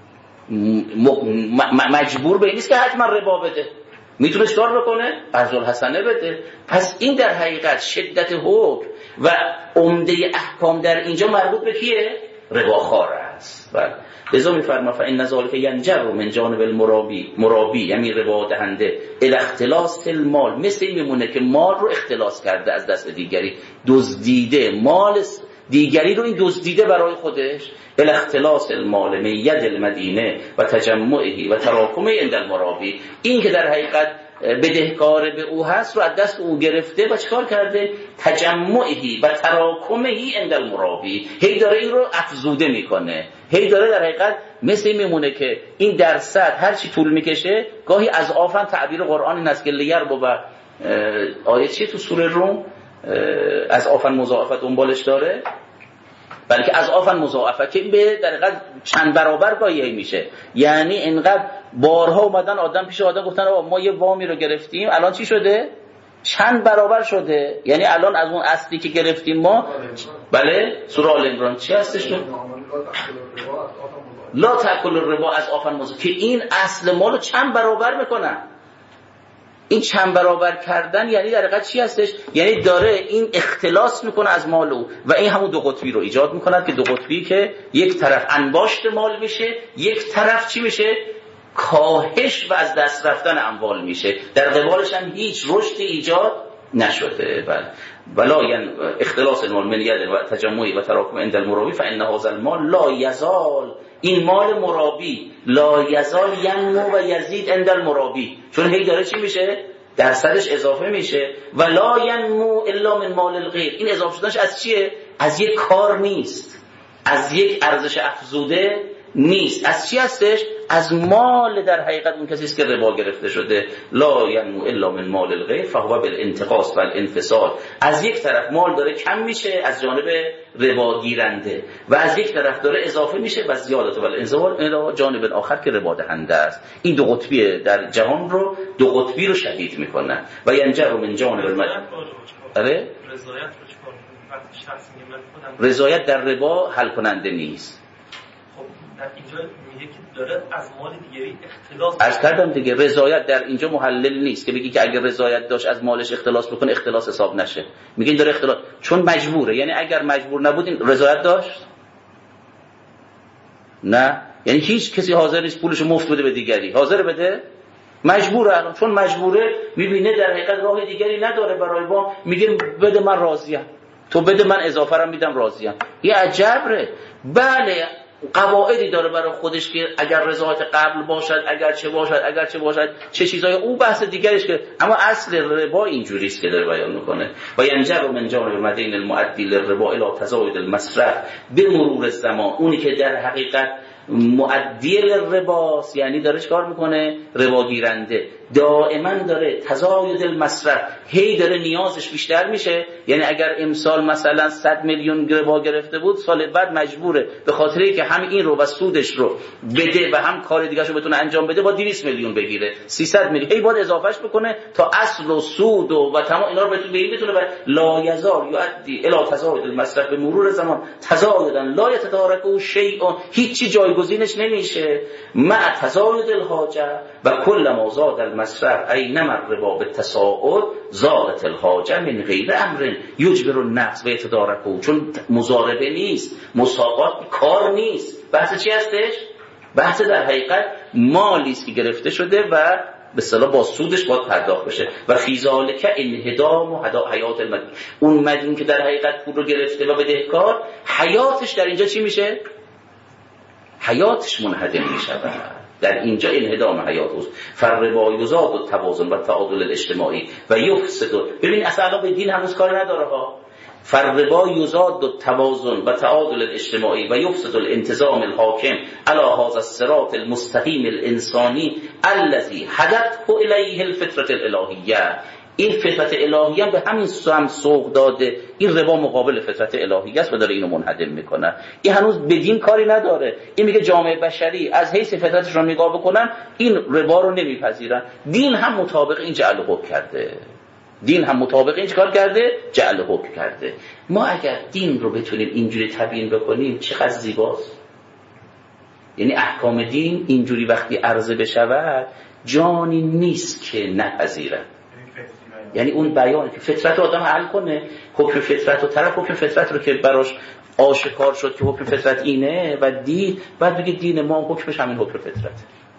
مجبور به این نیست که حتما ربا بده، میتونه چکار بکنه؟ قرض الحسنه بده. پس این در حقیقت شدت حکم و عمده احکام در اینجا مربوط به کیه؟ رباخوار است. بله. لذا میفرما فإن ذلک ینجر من جانب المرابی، مرابی یعنی ربا دهنده، الی اختلاس المال، مثل این میمونه که مال رو اختلاس کرده از دست دیگری، دزدیده مال دیگری رو این دزدیده برای خودش. الی اختلاس المال من ید المدینه و تجمعه و تراکمه عند المرابی، این که در حقیقت بدهکار به او هست رو از دست او گرفته و چکار کرده؟ تجمعی و تراکمهی عند المرابی، هی داره این رو افزوده میکنه، هی داره در حقیقت مثل این میمونه که این درصد هر چی طول میکشه، گاهی از آفن تعبیر قرآن این است که لیر با آیه چیه تو سوره روم از آفن مضاعفت دنبالش داره، بلکه از آفن مضاعفه که به در حقیقت چند برابر گاهی میشه. یعنی اینقدر بارها اومدن آدم پیش آدم گفتن آقا ما یه وامی رو گرفتیم، الان چی شده؟ چند برابر شده. یعنی الان از اون اصلی که گرفتیم ما، بله سوره آل عمران چی هستش؟ لا تأکل الربا از آفن مضاعفه، که این اصل ما رو چند برابر میکنن. این چند برابر کردن یعنی در حقیقت چی هستش؟ یعنی داره این اختلاس میکنه از مال او و این همون دو قطبی رو ایجاد میکنه که دو قطبی که یک طرف انباشت مال میشه، یک طرف چی میشه؟ کاهش و از دست رفتن اموال میشه، در قبالش هم هیچ رشد ایجاد نشده. بله. ولا یعنی اختلاس المال من ید و تجمعی و تراکم عند المرابی فان هذا المال لا یزال، این مال مرابی لا یزال ینمو و یزید عند المرابی، چون هی داره چی میشه؟ درصدش اضافه میشه. و لا ینمو الا من مال الغیر، این اضافه شدنش از چیه؟ از یک کار نیست، از یک ارزش افزوده نیست. از چی هستش؟ از مال در حقیقت اون کسی است که ربا گرفته شده. لا ینمو الا من مال الغیر فهو بالانتقاص والانفصال، از یک طرف مال داره کم میشه از جانب ربا گیرنده و از یک طرف داره اضافه میشه و زیادت و الانزوال الی جانب آخر که ربا دهنده است. این دو قطبی در جهان رو، دو قطبی رو شدید میکنن. و ینجر من جانب المد اره رضایت در ربا حل کننده نیست. در اینجا میگه که داره از مال دیگری اختلاس، عرض کردم دیگه رضایت در اینجا محلل نیست که بگی که اگر رضایت داشت از مالش اختلاس بکنه اختلاس حساب نشه. میگه این داره اختلاس چون مجبوره. یعنی اگر مجبور نبود این رضایت داشت؟ نه، یعنی هیچ کسی حاضر نیست پولشو مفت بده به دیگری. حاضر بده؟ مجبوره. الان چون مجبوره میبینه در حقیقت راه دیگری نداره برای با، میگه بده من راضیم، تو بده من اضافه رو میدم راضیم. یه عجبره. بله قواعدی داره برای خودش که اگر رضایت قبل باشد، اگر چه باشد، اگر چه باشد، چه چیزای او بحث دیگرش که، اما اصل ربا اینجوری است که داره بیان میکنه. و ینجر من جانب مدین المؤدی للربا الی تزاید المصرف به مرور الزمان، اونی که در حقیقت مؤدی للرباست، یعنی داره چکار میکنه؟ ربا گیرنده، دائما داره تزاید المصرف، هی داره نیازش بیشتر میشه. یعنی اگر امسال مثلا صد میلیون ربا گرفته بود، سال بعد مجبوره به خاطری که هم این رو و سودش رو بده و هم کار دیگه رو بتونه انجام بده با دویست میلیون بگیره، سیصد میلیون، هی باید اضافهش بکنه تا اصل و سود و, و تمام اینا رو بتونه به بتونه بر لا یزال یؤدی الی تزاید المصرف به مرور زمان تزایدا لا یتدارکه شیء، هیچ جایگزینش نمیشه. مع تزاید الحاجه و کل ما زاد المصرف اینما الربا بالتساعد زادت الحاجه من غیر امر یجبر النقص و یتدارکه، چون مضاربه نیست، مساقات کار نیست. بحث چی هستش؟ بحث در حقیقت مالی است که گرفته شده و به اصطلاح با سودش باید پرداخت بشه. و فی ذلک انهدام و حیات المدین، اون مدین که در حقیقت پول رو گرفته و بدهکار، حیاتش در اینجا چی میشه؟ حیاتش منهدم میشود. در اینجا انهدام حیات است. فربا یزاد و توازن و تعادل الاجتماعی و یفسد. ببین اصلا به دین هنوز کار نداره ها. فربا یزاد و توازن و تعادل الاجتماعی و یفسد الانتظام الحاکم علی هذا الصراط المستقیم الانسانی الذي هدته الیه الفطرة الالهیه. این فطرت الهیه به همین سم سوق داده. این ربا مقابل فطرت الهیه است و داره اینو منهدم میکنه. این هنوز به دین کاری نداره. این میگه جامعه بشری از حیث فطرتش رو نگاه بکنن این ربا رو نمیپذیرن. دین هم مطابق این جعل حکم کرده. دین هم مطابق این چیکار کرده؟ جعل حکم کرده. ما اگر دین رو بتونیم اینجوری تبیین بکنیم چقدر زیباست. یعنی احکام دین اینجوری وقتی عرضه بشود جانی نیست که نپذیرد. یعنی اون بیان که فطرت آدم حل کنه، حکم فطرت و طرف حکم فطرت رو که براش آشکار شد که حکم فطرت اینه و دید بعد بگه دین ما حکمش همین حکم فطرت.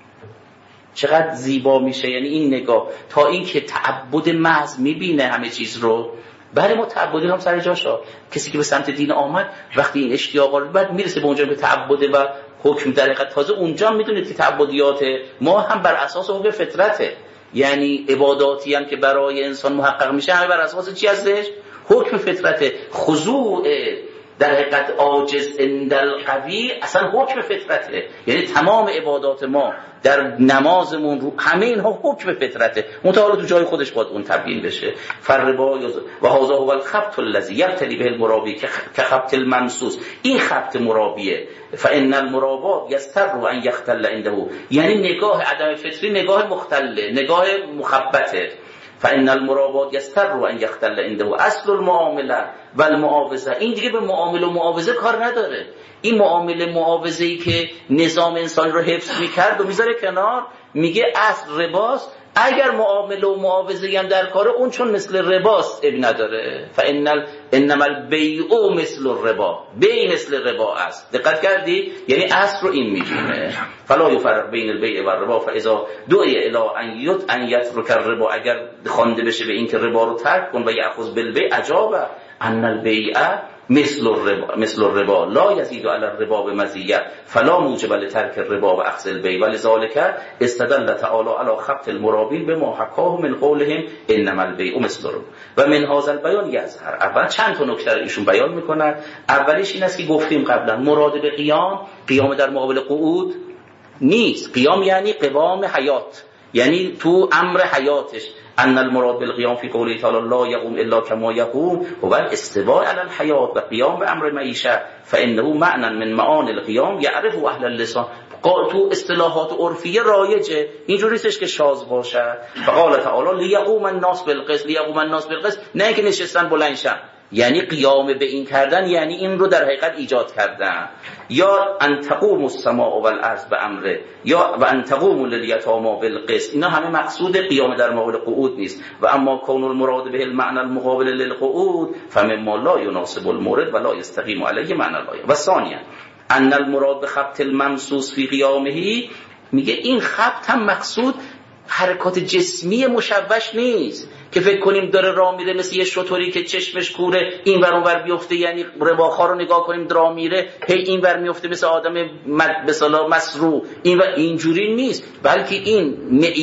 چقدر زیبا میشه. یعنی این نگاه تا این که تعبد محض میبینه همه چیز رو. برای ما تعبدی هم سر جاشا. کسی که به سمت دین آمد وقتی این اشتیاق رو بعد میرسه به اونجا به تعبد و حکم در حقیقت تازه اونجا میدونید که تعبدیات ما هم بر اساس حکم فطرته. یعنی عباداتی هم که برای انسان محقق میشه همه بر اساس چی هستش؟ حکم فطرت. خضوع در حقیقت عاجز عند القوی اصلا حکم فطرته. یعنی تمام عبادات ما در نمازمون رو همه اینها حکم فطرته. متعال تو جای خودش باید اون تبیین بشه. فربا و هذا هو الخبط الذي يبتلي به المرابي که خبط الممسوس. این خبط مرابیه. فان المرابات يستر ان يختل عنده. یعنی نگاه عدم فطری نگاه مختله، نگاه مخبطه. فان المرابات يستر ان يختل عنده اصل المعامله و المعاوضه. این دیگه به معامله و معاوضه کار نداره. این معامله معاوضه‌ای که نظام انسانی رو حفظ می‌کرد و میذاره کنار، میگه اصل رباست. اگر معامله و معاوضه‌ای هم در کاره اون چون مثل رباست اب نداره. فان انما البیع مثل الربا. بیع مثل ربا است. دقت کردی؟ یعنی اصل رو این می‌دونه. فلا یفرق بین البیع و الربا فاذا دعی الی ان یت ان یترک الربا. اگر خوانده بشه به این که ربا رو ترک کن و یاخذ بالبیع عجابه ان البیع مثل الربا مثل الربا لا یزید علی الربا بمزیه فلا موجب لترک الربا و اخذ البیع ولذلك استدل تعالی علی خبط المرابین بما حکاه من قولهم انما البیع مثل الربا و من هذا البیان یظهر. اول چند تا نکته ایشون بیان میکنن. اولیش این است که گفتیم قبلا مراد به قیام قیام در مقابل قعود نیست. قیام یعنی قوام حیات، یعنی تو امر حیاتش. ان المراد بالقيام في قوله تعالى لا يقوم الا كما يقوم هو الاستواء على الحياه و قیام به امر معیشه. فانه معنى من معاني القيام يعرف اهل اللسان. تو اصطلاحات عرفیه رایجه، اینجوری نیستش که شاذ باشه. فقال تعالی لیقوم الناس بالقسط. لیقوم الناس بالقسط نه اینکه نشستن بلند شن، یعنی قیام به این کردن، یعنی این رو در حقیقت ایجاد کردن. یا ان تقوم السماء والارض بامره یا و ان تقوم للیتاما بالقسط. اینا همه مقصود قیام در مقابل قعود نیست. و اما کون المراد به المعنى المقابل للقعود فمما لا يناسب المورد ولا يستقيم عليه معنى الايه. و ثانیا ان المراد بخبط الممسوس في قیامه، میگه این خبط هم مقصود حرکات جسمی مشوش نیست که فکر کنیم داره راه میره مثل یه شطوری که چشمش کوره این ور اون ور بیفته. یعنی رباخا رو نگاه کنیم راه میره هی این ور میفته مثل آدم به اصطلاح مسروع. این و اینجوری نیست، بلکه این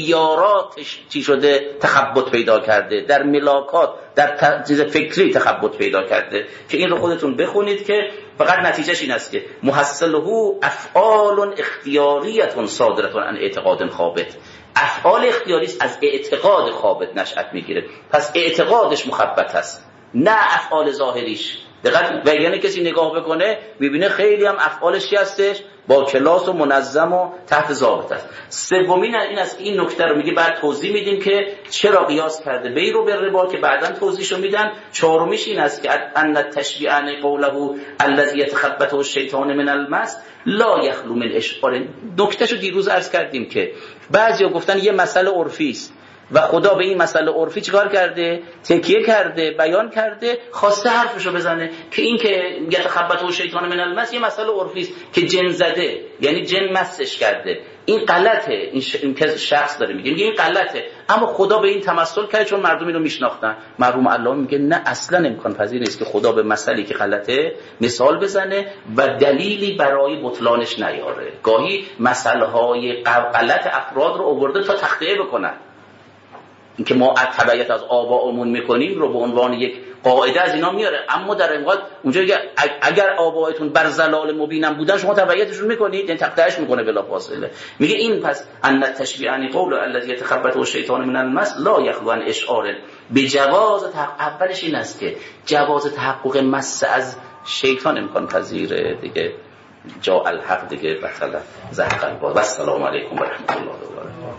معیاراتش چی شده؟ تخبط پیدا کرده در ملاکات، در چیز فکری تخبط پیدا کرده که این رو خودتون بخونید که فقط نتیجهش این است که محصله افعال اختیاریه صادره عن اعتقاد ثابت. افعال اختیاری است از اعتقاد ثابت نشأت میگیره، پس اعتقادش مخبط است نه افعال ظاهریش. دقیقاً و یعنی کسی نگاه بکنه میبینه خیلی هم افعالش چی هستش؟ با کلاس و منظم و تحت ضابط است. سومین این است، این نکته رو میگه بعد توضیح میدیم که چرا قیاس کرده بی رو به ربا که بعداً توضیحشو میدن. چهارمیش این است که ان التشبیه عن قوله الذی يتخبطه الشیطان من المس لا یخلو من اشعار. نکتهشو دیروز عرض کردیم که بعضیا گفتن یه مسئله عرفی است و خدا به این مسئله عرفی چیکار کرده؟ تکیه کرده، بیان کرده، خواسته حرفشو بزنه که این که یتخبطه الشیطان من المس یه مسئله عرفی است که جن زده، یعنی جن مسش کرده. این غلطه، این, ش... این شخص داره میگه میگه این غلطه، اما خدا به این تمثل کرد چون مردم اینو میشناختن. مرحوم علامه میگه نه، اصلا امکان پذیر نیست که خدا به مسئله که غلطه مثال بزنه و دلیلی برای بطلانش نیاره. گاهی مسئله های غلط افراد رو آورده تا تخطئه بکنن. اینکه ما تبعیت از آبائمون میکنیم رو به عنوان یک قاعده از اینا میاره، اما در این حال اونجا اگر آبائتون بر ضلال مبینم بودن شما تبعیتشون میکنید، یعنی تقطیعش میکنه بلا فاصله. میگه این پس ان التشبیه عن قول الذی يتخبطه الشیطان من المس لا یخلو عن اشعار بجواز تحقق. اولش این است که جواز تحقق مس از شیطان امکان پذیره دیگه. جاء الحق دیگه بطل زهق الباطل. و السلام علیکم و رحمت الله و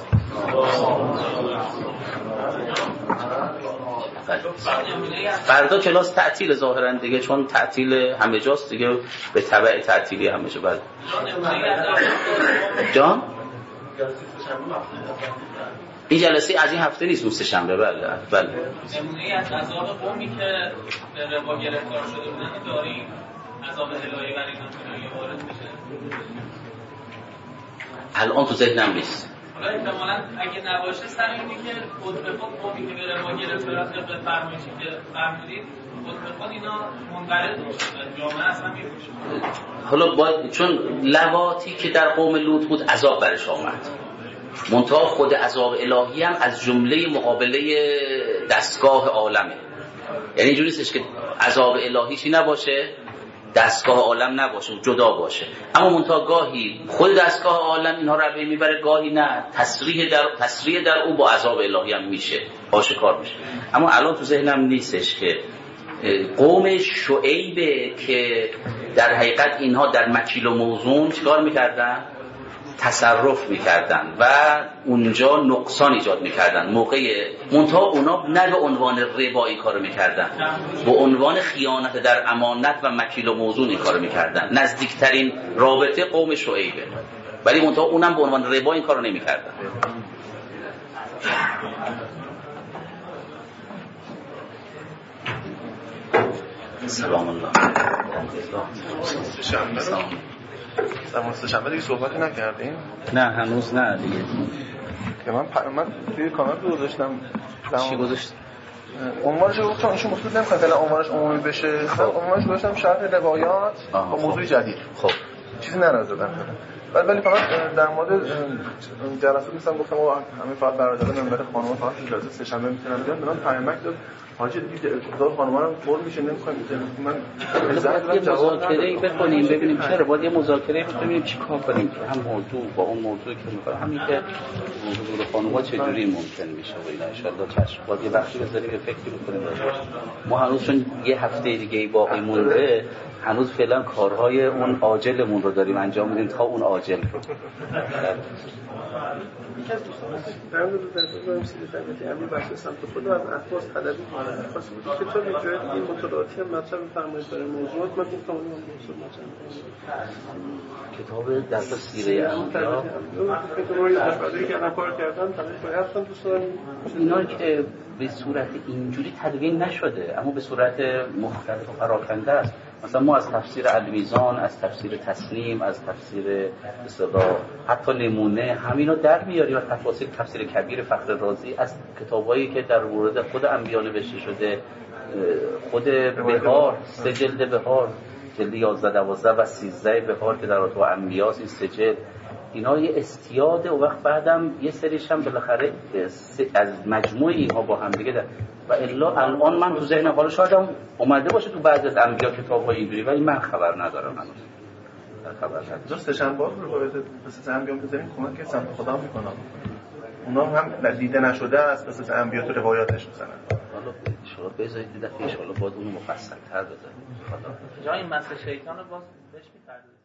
برکاته. فردا کلاس تعطیل ظاهرا دیگه، چون تعطیل همه جاست دیگه، به تبع تعطیلی همه جا. بعد جان این جلسه از این هفته نیست، روز شنبه. بله بله. نمونه از عذاب قومی که به ربا گرفتار شده بودن داریم، عذاب الهی برای اینا وارد میشه. الان تو ذهنم نیست. حالا احتمالاً اگه نباشه سر اینه که خودبخود قومی که به ربا گرفتار از قبل فرمایشی که فرمودید خودبخود اینا منقرض میشه، جامعه اصلا میفروشه. حالا باید، چون لواطی که در قوم لوط بود عذاب برش آمد، منتها خود عذاب الهی هم از جمله مقابله دستگاه عالمه. یعنی اینجوری نیستش که عذاب الهی چی نباشه، دستگاه عالم نباشه، جدا باشه، اما منتها گاهی خود دستگاه عالم اینها رو به میبره، گاهی نه، تسریح در تسریح در او با عذاب الهی هم میشه، آشکار میشه. اما الان تو ذهنم نیستش که قوم شعیب که در حقیقت اینها در مکیل و موزون چیکار میکردن؟ تصرف میکردن و اونجا نقصان ایجاد میکردن. موقع منتها اونا نه به عنوان ربا این کارو میکردن، به عنوان خیانت در امانت و مکیل و موزون این کارو میکردن. نزدیکترین رابطه قوم شعیبه، ولی منتها اونم به عنوان ربا این کارو نمیکردن. سلام الله. زمان سه‌شنبه دیگه صحبتی نکردیم؟ نه هنوز نه دیگه. که من پ... من توی کامنت گذاشتم. چی گذاشت؟ عنوانش رو گفتم ایشون مفید نمیخواد الان عنوانش عمومی بشه. خب عنوانش گذاشتم شرح روایات با موضوع جدید. خب چیزی ننازدم. بعد ولی فقط در مورد جلسات مثلا گفتم همه فقط برادران منبر خانوما فقط جلسه سه‌شنبه میتونن بیان. من پیامک داد حاجی دیگه دار خانوما رو پر میشه نمیخوام من یه مذاکره بکنیم ببینیم چرا باید یه مذاکره بکنیم چیکار کنیم که هم موضوع با اون موضوعی که میخوام همین که حضور خانوما چجوری ممکن میشه و اینا ان شاء الله چشم باید یه وقتی بذاریم فکری بکنیم. ما هنوز چون یه هفته دیگه باقی مونده هنوز فعلا کارهای اون عاجلمون رو داریم انجام میدیم تا اون عاجل رو. یکی از دوستان در مورد درس سیده تربیتی امیر بخش سمت خود از احواز طلبی خواست بود که چطور یک جای دیگه مطالعاتی هم مطلب فرمایید برای موضوعات من گفتم اون موضوع مطلب کتاب درس سیره انبیا کتابی دفعه‌ای که انا کار کردن تقریبا هفتم دوستان اینا که به صورت اینجوری تدوین نشده اما به صورت مختلف و پراکنده است. مثلا ما از تفسیر المیزان، از تفسیر تسنیم، از تفسیر اصطلاح حتی نمونه همینا در میاریم و تفاسیر تفسیر کبیر فخر رازی از کتابایی که در مورد خود انبیا نوشته شده، خود بهار، سه جلد بهار، جلد یازده دوازده و سیزده بهار که در رابطه با انبیاست، این سه جلد اینا یه استیاده و وقت بعدم یه سریش هم بالاخره از مجموع اینها با هم دیگه و الا الان من تو ذهنم حالا شاید هم اومده باشه تو بعضی از انبیا کتاب‌های اینجوری ولی من خبر ندارم هنوز. خبر ندارم. دوست شنبه رو روایت قصص انبیا بذاریم کمک که سمت خدا میکنم. اونا هم دیده نشده از قصص انبیا تو روایاتش مثلا. حالا شما بذارید دیگه ان شاء الله باید اونو مفصل‌تر بذاریم. خدا جای مس شیطان رو باز بهش می‌پردازیم.